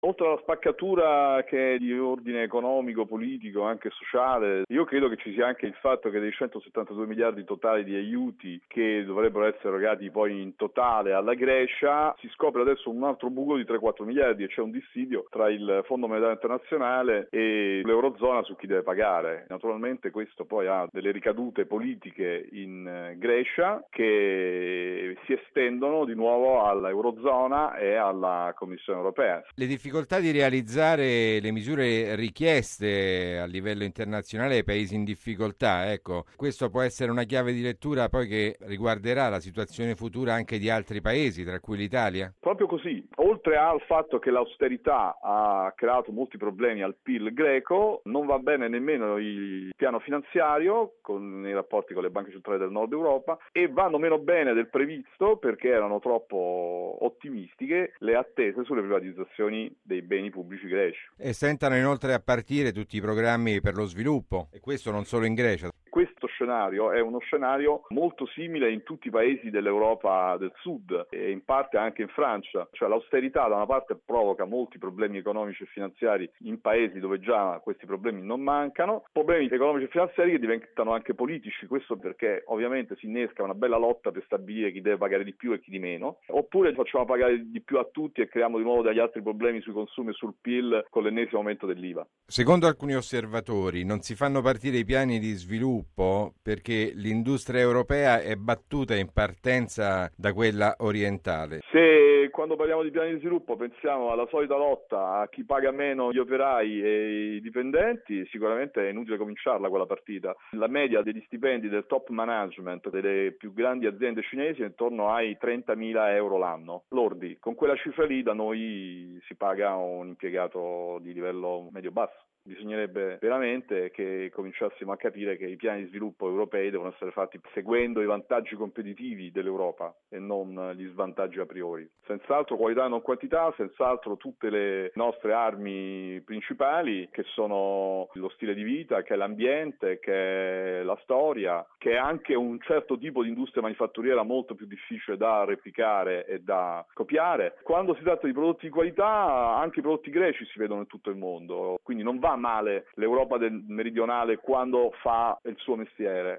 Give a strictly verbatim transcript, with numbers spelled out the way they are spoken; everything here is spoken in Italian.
Oltre alla spaccatura che è di ordine economico, politico, anche sociale, io credo che ci sia anche il fatto che dei centosettantadue miliardi totali di aiuti che dovrebbero essere erogati poi in totale alla Grecia, si scopre adesso un altro buco di tre quattro miliardi e c'è un dissidio tra il Fondo Monetario Internazionale e l'Eurozona su chi deve pagare. Naturalmente questo poi ha delle ricadute politiche in Grecia che si estendono di nuovo all'Eurozona e alla Commissione europea. Le difficoltà di realizzare le misure richieste a livello internazionale ai paesi in difficoltà, ecco, questo può essere una chiave di lettura poi che riguarderà la situazione futura anche di altri paesi, tra cui l'Italia? Proprio così. Oltre al fatto che l'austerità ha creato molti problemi al P I L greco, non va bene nemmeno il piano finanziario con i rapporti con le banche centrali del nord Europa e vanno meno bene del previsto perché erano troppo ottimistiche le attese sulle privatizzazioni dei beni pubblici greci. E stentano inoltre a partire tutti i programmi per lo sviluppo, e questo non solo in Grecia. Questo scenario è uno scenario molto simile in tutti i paesi dell'Europa del Sud e in parte anche in Francia, cioè l'austerità da una parte provoca molti problemi economici e finanziari in paesi dove già questi problemi non mancano, problemi economici e finanziari che diventano anche politici, questo perché ovviamente si innesca una bella lotta per stabilire chi deve pagare di più e chi di meno, oppure facciamo pagare di più a tutti e creiamo di nuovo degli altri problemi sui consumi e sul P I L con l'ennesimo aumento dell'I V A. Secondo alcuni osservatori non si fanno partire i piani di sviluppo perché l'industria europea è battuta in partenza da quella orientale. Se quando parliamo di piani di sviluppo pensiamo alla solita lotta a chi paga meno gli operai e i dipendenti, sicuramente è inutile cominciarla quella partita. La media degli stipendi del top management delle più grandi aziende cinesi è intorno ai trentamila euro l'anno, lordi. Con quella cifra lì da noi si paga un impiegato di livello medio-basso. Bisognerebbe veramente che cominciassimo a capire che i piani di sviluppo europei devono essere fatti seguendo i vantaggi competitivi dell'Europa e non gli svantaggi a priori. Senz'altro qualità e non quantità, senz'altro tutte le nostre armi principali che sono lo stile di vita, che è l'ambiente, che è la storia, che è anche un certo tipo di industria manifatturiera molto più difficile da replicare e da copiare. Quando si tratta di prodotti di qualità, anche i prodotti greci si vedono in tutto il mondo, quindi non va male l'Europa del meridionale quando fa il suo mestiere.